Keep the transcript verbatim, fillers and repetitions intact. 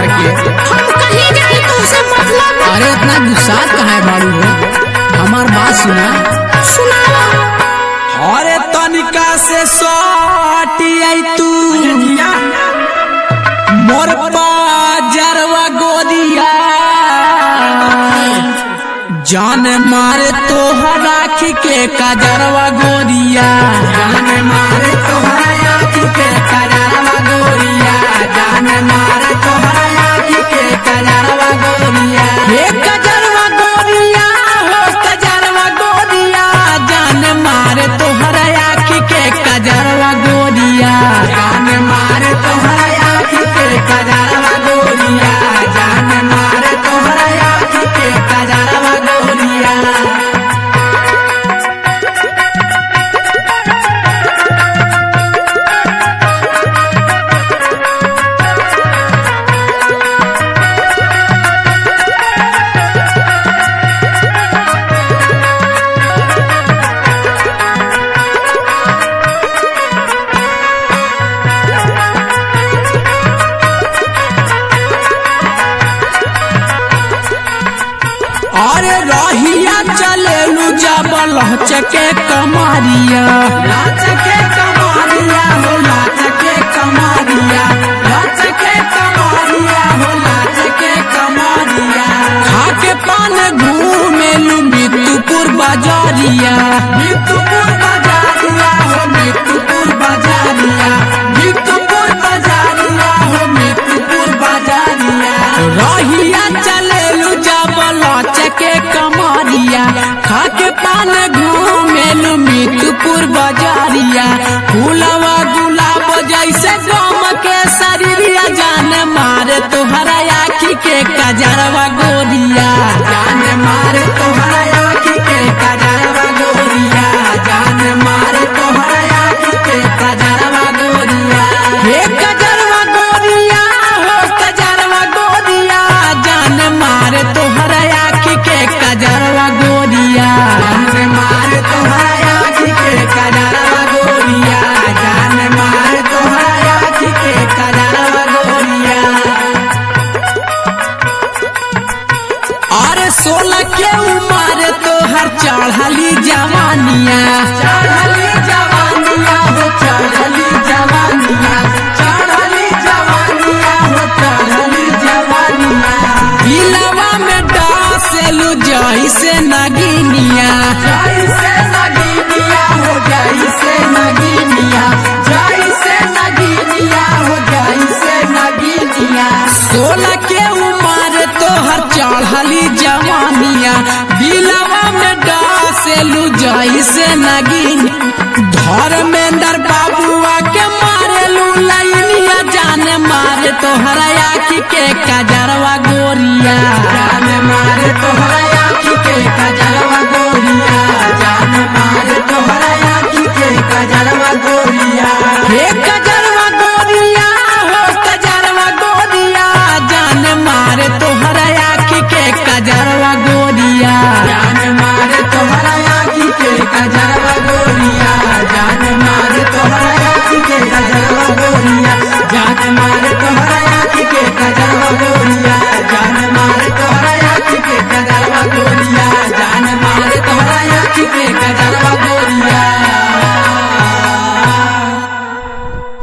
के। हम कहीं जाए तो उसे मतलब। अरे इतना गुस्सा कहाँ है बाबू हो, हमार बात सुना। सुनावा। अरे तनिका से सटी आई तू मोर बाजरवा गोदिया, जान मारे तोहर आँखी के कजरवा गोरिया, जान मारे तोहर आँखी के कजरवा गोरिया, जान मारे तोहर आँखी के कजरवा गोरिया, हे कजरवा गोरिया हो कजरवा गोरिया, जान मारे तोहर आँखी के कजरवा गोरिया, जान मारे तोहर आँखी के कजरवा गोरिया, जान मारे तोहर आँखी के कजरवा गोरिया। अरे रहिया चलेलू जब लहचके कमारिया, लहचके कमारिया हो लहचके कमारिया, लहचके कमारिया हो लहचके कमारिया, खाके पान घूमेलू मितुपुर बाजारिया, मितुपुर बाजारिया हो मितुपुर बाजारिया, मितुपुर बाजारिया हो मितुपुर बाजारिया, रहिया चलेलू जब लहचके कमारिया, खाके पान घूमेलू मितुपुर बाजारिया, फूलवा गुलाब जैसे गम के शरीरिया, जान मारे तोहरा आँखी के कजरवा गोरिया, जान मारे तोहरा आँखी के कजरवा गोरिया, जान मारे तोहरा आँखी के कजरवा गोरिया, हे कजरवा गोरिया हो कजरवा गोरिया, जान मारे तोहरा आँखी के कजरवा गोरिया, जान मारे तोहरा आँखी के कजरवा गोरिया, जान मारे तोहरा आँखी के कजरवा गोरिया। अरे सोलह के उम्र तोहर चढ़ली जवानिया, चढ़ली जवानिया हो चढ़ली जवानिया, चढ़ली जवानिया हो चढ़ली जवानिया, दिलवा में डासेलू जैसे नगिनिया, जैसे नगिनिया हो जैसे नगिनिया, जैसे नगिनिया हो जैसे नगिनिया, सोलह के उम्र तोहर चढ़ली जवानिया, दिलवा में डासेलू जैसे नगिन, धर्मेंद्र बाबुआ के मारेलू लाइनिया, जान मारे तोहरा आँखी के कजरवा गोरिया, जान मारे